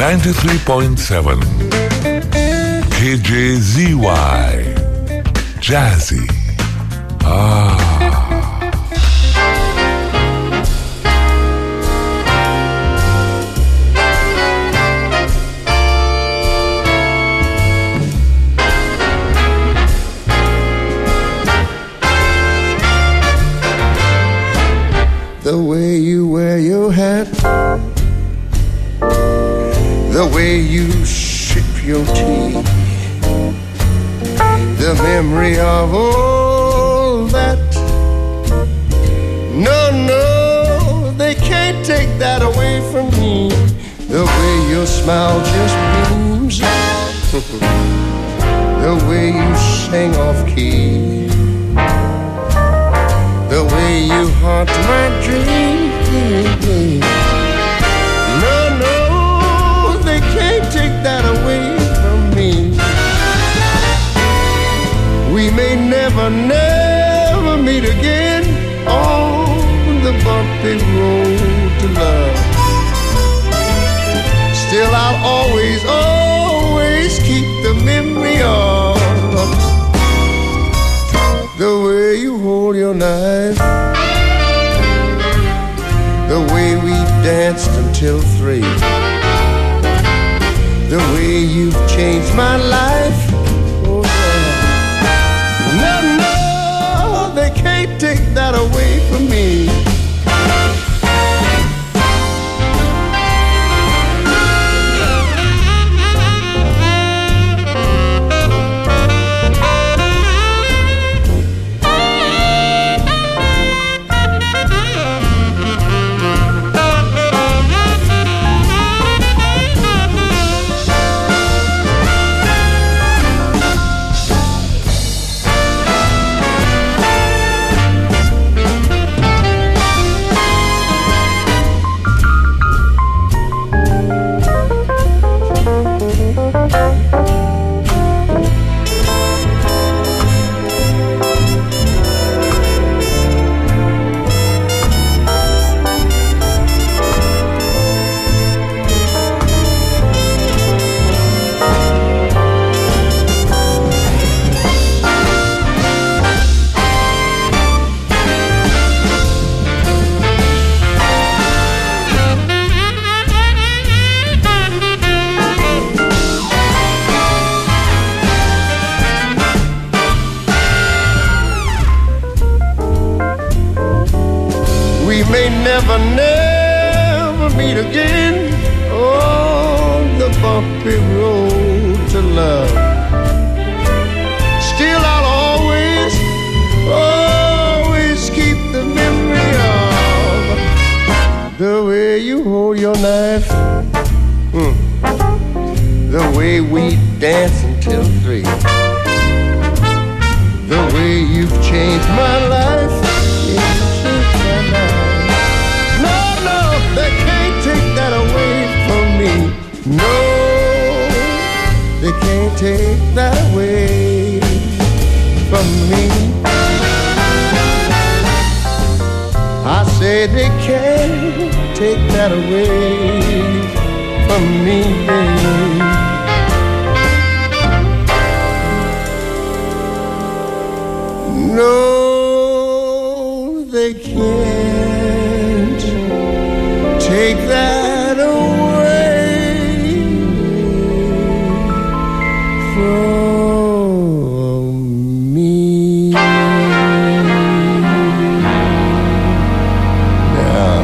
93.7 KJZY Jazzy. The way you wear your hat, the way you sip your tea, the memory of all that. No, no, they can't take that away from me. The way your smile just beams, the way you sing off key, the way you haunt my dreams. No, no, they can't take that away from me. We may never, never meet again on the bumpy road to love. Still I'll always, always keep the memory of the way you hold your knife, the way we danced until 3, the way you've changed my life. Oh yeah. No, no, they can't take that away from me. Never, never meet again on the bumpy road to love. Still I'll always, always keep the memory of the way you hold your knife, the way we dance until 3, the way you've changed my life. They can't take that away from me. No, they can't take that away from me. I say they can't take that away from me, baby. No, they can't take that away from me. Now,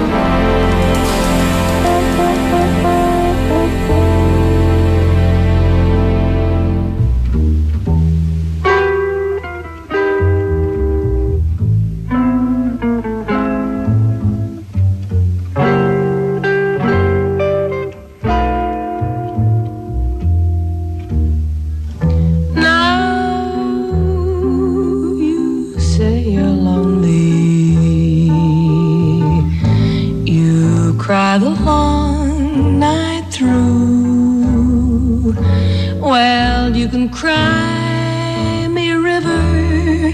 cry the long night through. Well, you can cry me a river,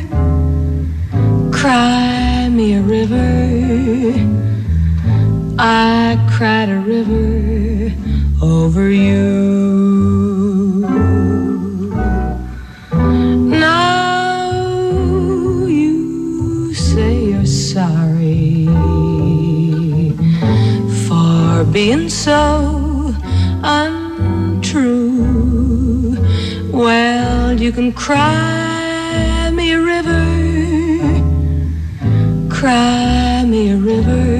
cry me a river. I cried a river, oh over you. Now you say you're sorry for being so untrue. Well, you can cry me a river, cry me a river.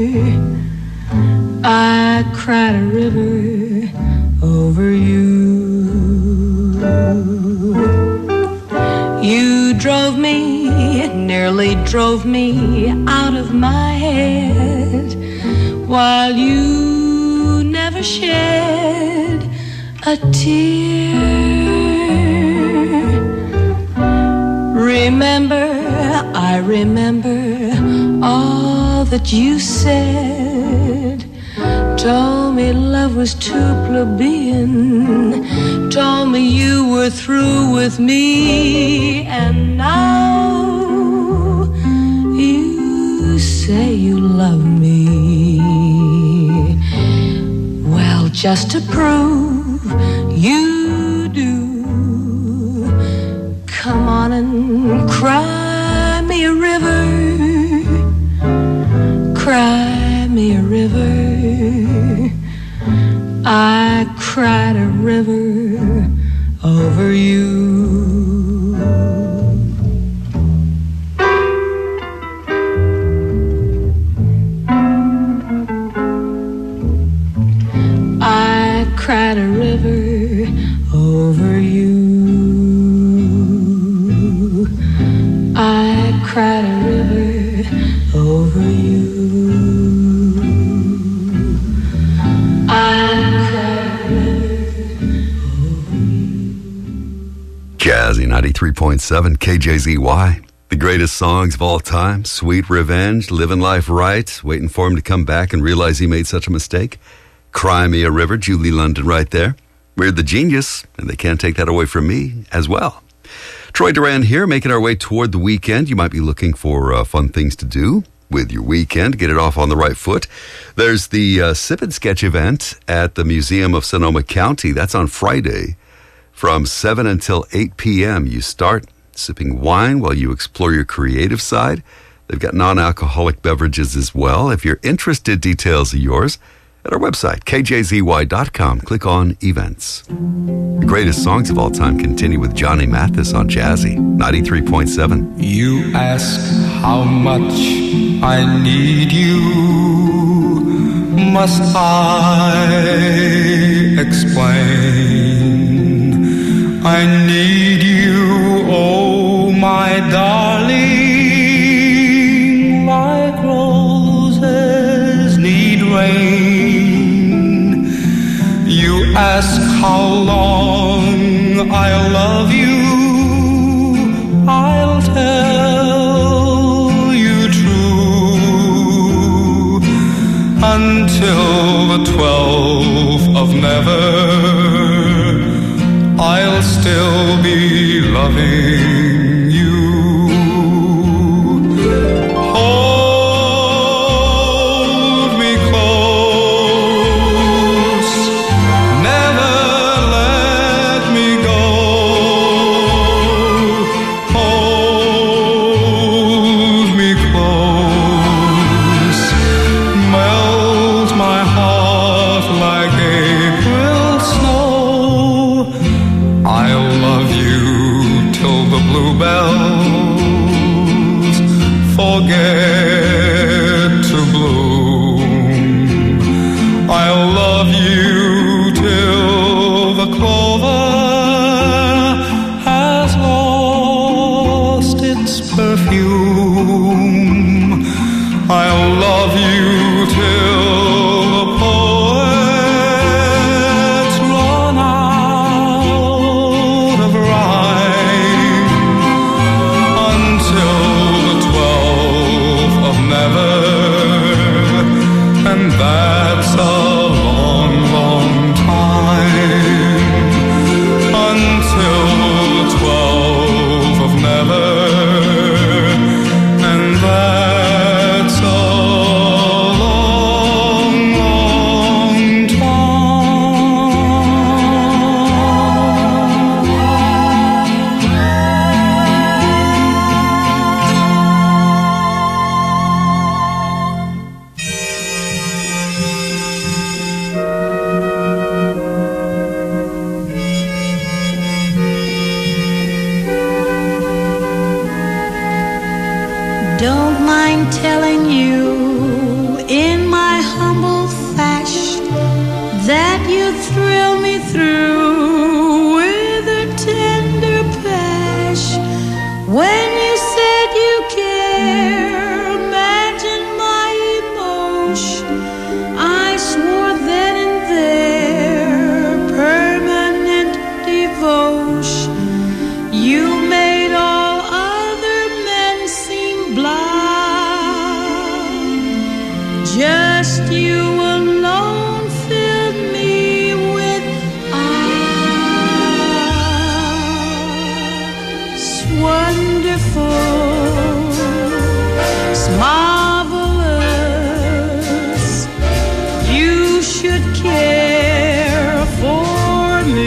I cried a river over you. You drove me, nearly drove me out of my head, while you never shed a tear. Remember, I remember all that you said. Told me love was too plebeian, told me you were through with me, and now you say you love me. Well, just to prove you do, come on and cry me a river, cry me a river. I cried a river over you. I cried a river over you. I cried a river over you. Jazzy 93.7 KJZY. The greatest songs of all time. Sweet Revenge, Living Life Right, waiting for him to come back and realize he made such a mistake. Cry Me a River, Julie London right there. We're the genius, and they can't take that away from me as well. Troy Duran here, making our way toward the weekend. You might be looking for fun things to do with your weekend, get it off on the right foot. There's the Sip and Sketch event at the Museum of Sonoma County. That's on Friday from 7 until 8 p.m. You start sipping wine while you explore your creative side. They've got non-alcoholic beverages as well. If you're interested, details are yours at our website, kjzy.com. Click on events. The greatest songs of all time continue with Johnny Mathis on Jazzy 93.7. You ask how much I need you. Must I explain? I need you, oh my darling, like roses need rain. You ask how long I'll love you, I'll tell you true, until the 12th of never, I'll still be loving you. Hold me close, never let me go. Hold me close, melt my heart like April snow. I'll love you till the bluebells forget to bloom. I'll love you till the clover has lost its perfume. I'll love you till the poets run out of rhyme, until the 12th of never, don't mind telling you in my humble fashion that you thrill me through with a tender passion. When you said you care, imagine my emotion. I swore then and there, permanent devotion. You made all other men seem blind. Just you alone filled me with eyes wonderful, marvelous. You should care for me.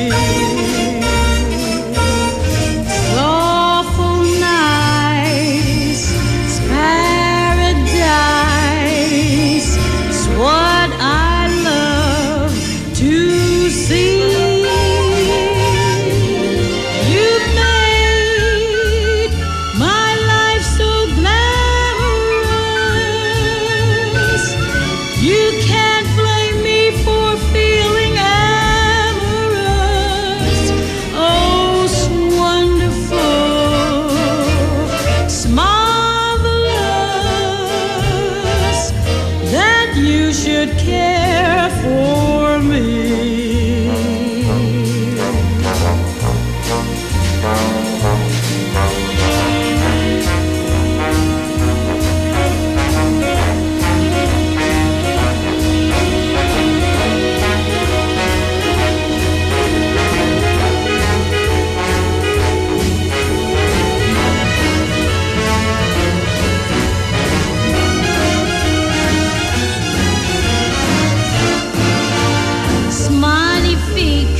Lawful nice, it's paradise. It's what I love to see. You've made my life so glamorous. You can't blame me for feeling amorous. Oh, it's wonderful, it's marvelous that you should care for me. It's magnifique,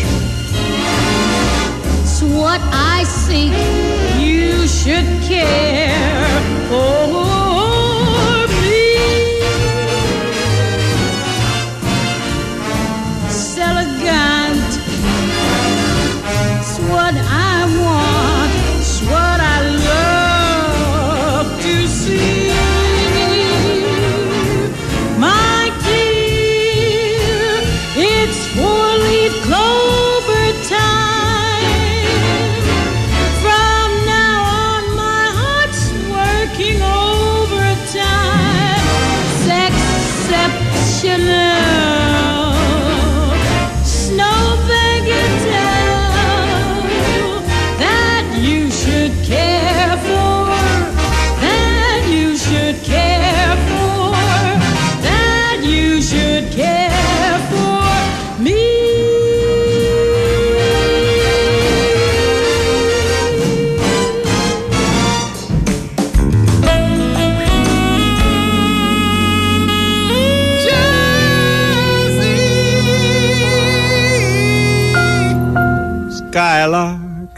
it's what I seek. You should care for me. It's elegant, it's what I want, it's what I love to see. My dear, it's four-leaf clover time. From now on, my heart's working overtime. It's exceptional, snow bagatelle that you should care for, that you should care for, that you should care for me. Skylark,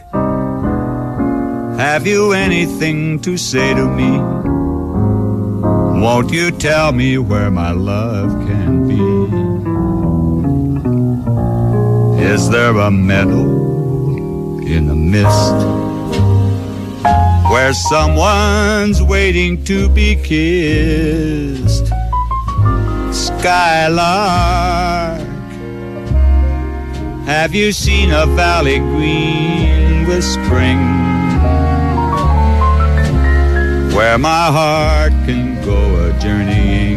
have you anything to say to me? Won't you tell me where my love can be? Is there a meadow in the mist where someone's waiting to be kissed? Skylark, have you seen a valley green with spring, where my heart can go a-journeying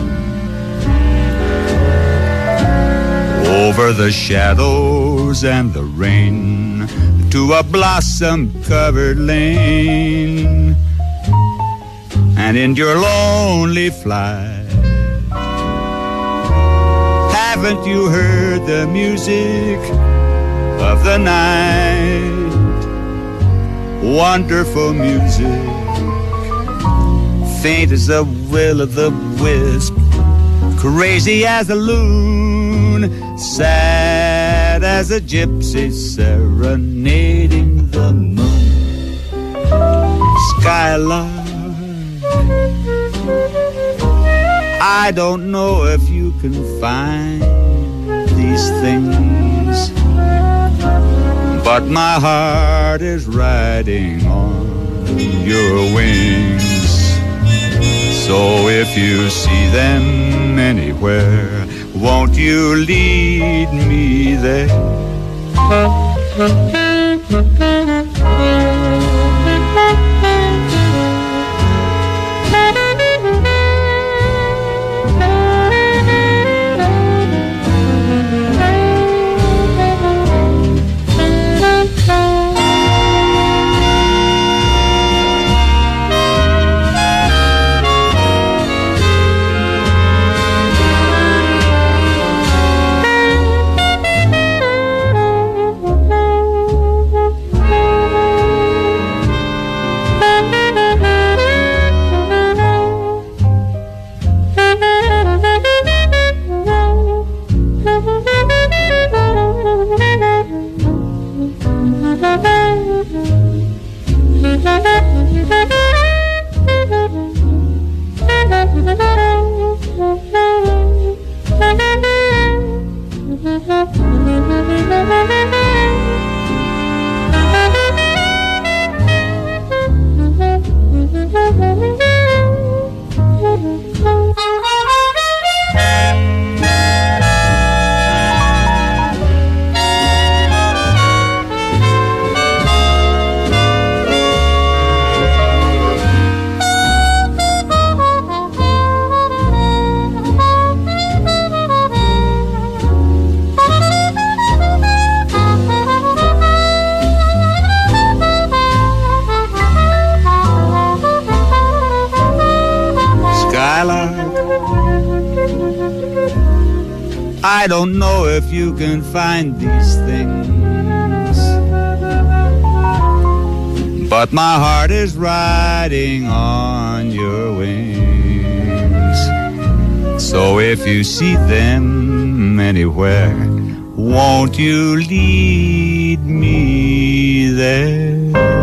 over the shadows and the rain to a blossom-covered lane? And in your lonely flight, haven't you heard the music of the night? Wonderful music, faint as the will-o'-the-wisp, crazy as a loon, sad as a gypsy serenading the moon. Skylark, I don't know if you can find these things, but my heart is riding on your wings. So if you see them anywhere, won't you lead me there? I don't know if you can find these things, but my heart is riding on your wings. So if you see them anywhere, won't you lead me there?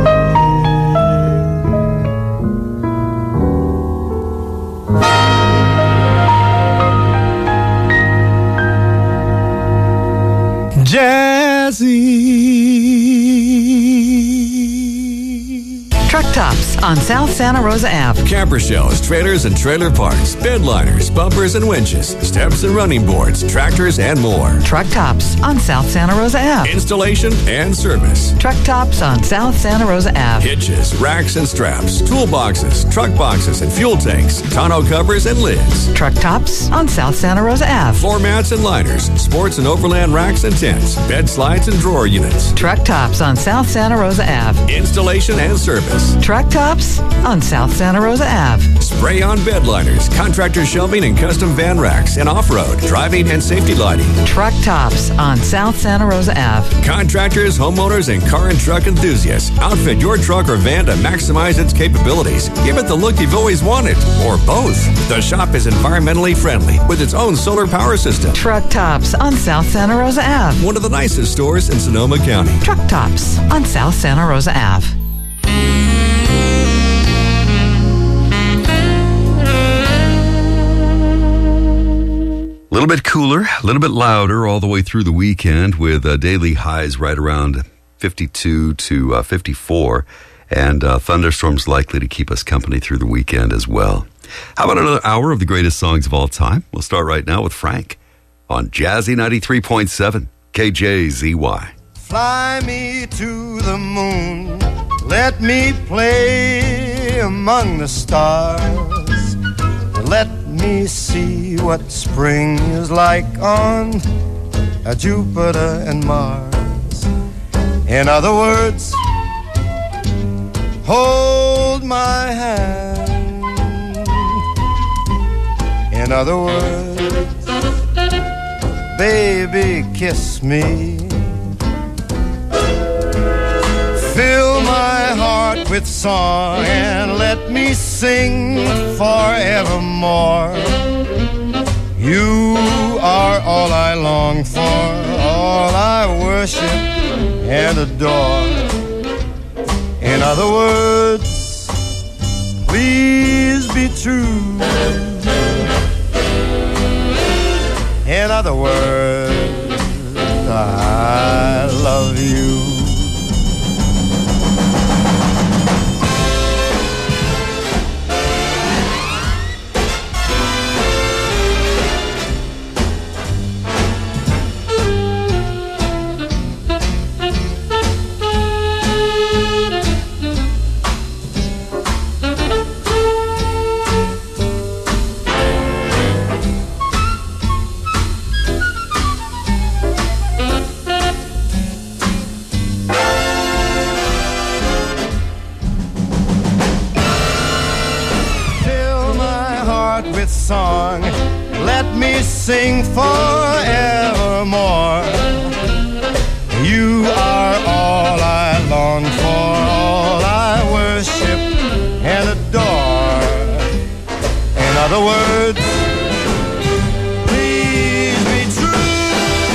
Jazzy. Truck Tops on South Santa Rosa Ave. Camper shells, trailers and trailer parts, bed liners, bumpers and winches, steps and running boards, tractors and more. Truck Tops on South Santa Rosa Ave. Installation and service. Truck Tops on South Santa Rosa Ave. Hitches, racks and straps, toolboxes, truck boxes and fuel tanks, tonneau covers and lids. Truck Tops on South Santa Rosa Ave. Floor mats and liners, sports and overland racks and tents, bed slides and drawer units. Truck Tops on South Santa Rosa Ave. Installation and service. Truck Tops on South Santa Rosa Ave. Spray on bed liners, contractor shelving and custom van racks, and off-road, driving and safety lighting. Truck Tops on South Santa Rosa Ave. Contractors, homeowners, and car and truck enthusiasts. Outfit your truck or van to maximize its capabilities. Give it the look you've always wanted, or both. The shop is environmentally friendly with its own solar power system. Truck Tops on South Santa Rosa Ave. One of the nicest stores in Sonoma County. Truck Tops on South Santa Rosa Ave. A little bit cooler, a little bit louder all the way through the weekend with daily highs right around 52 to 54 and thunderstorms likely to keep us company through the weekend as well. How about another hour of the greatest songs of all time? We'll start right now with Frank on Jazzy 93.7 KJZY. Fly me to the moon, let me play among the stars, let me see what spring is like on Jupiter and Mars. In other words, hold my hand. In other words, baby, kiss me. Fill my heart with song and let me sing forevermore. You are all I long for, all I worship and adore. In other words, please be true. In other words, I love you. song. Let me sing forevermore. You are all I long for, all I worship and adore. In other words, please be true.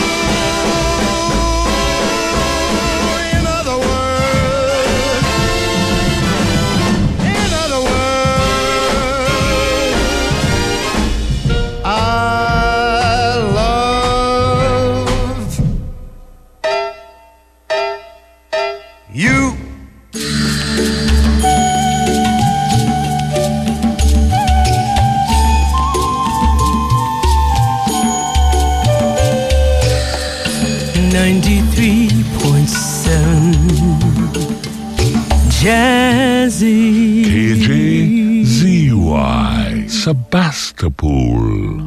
In other words, I love you. Jazzy KJZY Sebastopol.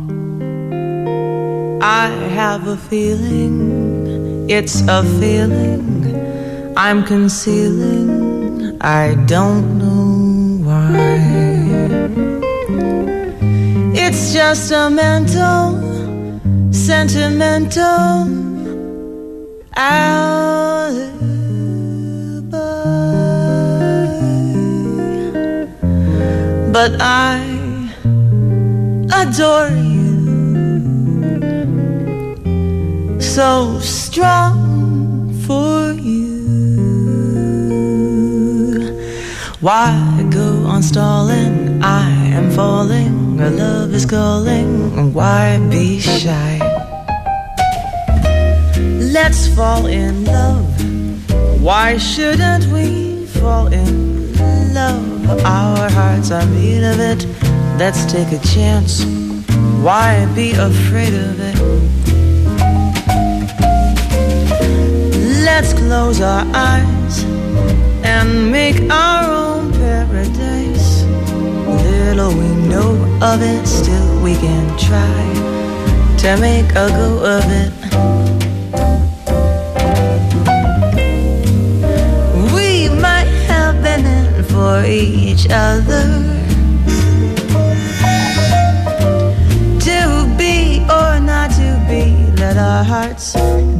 I have a feeling, it's a feeling I'm concealing, I don't know why. It's just a mental, sentimental alibi. But I adore you, so strong for you. Why go on stalling? I am falling, our love is calling. Why be shy? Let's fall in love. Why shouldn't we fall in love? Our hearts are made of it. Let's take a chance. Why be afraid of it? Let's close our eyes and make our own paradise. Little we know of it, still we can try to make a go of it. We might have been in for each other, to be or not to be, let our hearts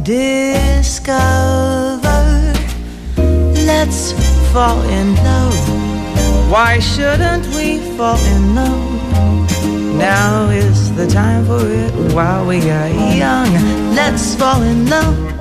discover. Let's fall in love. Why shouldn't we fall in love? Now is the time for it while we are young. Let's fall in love.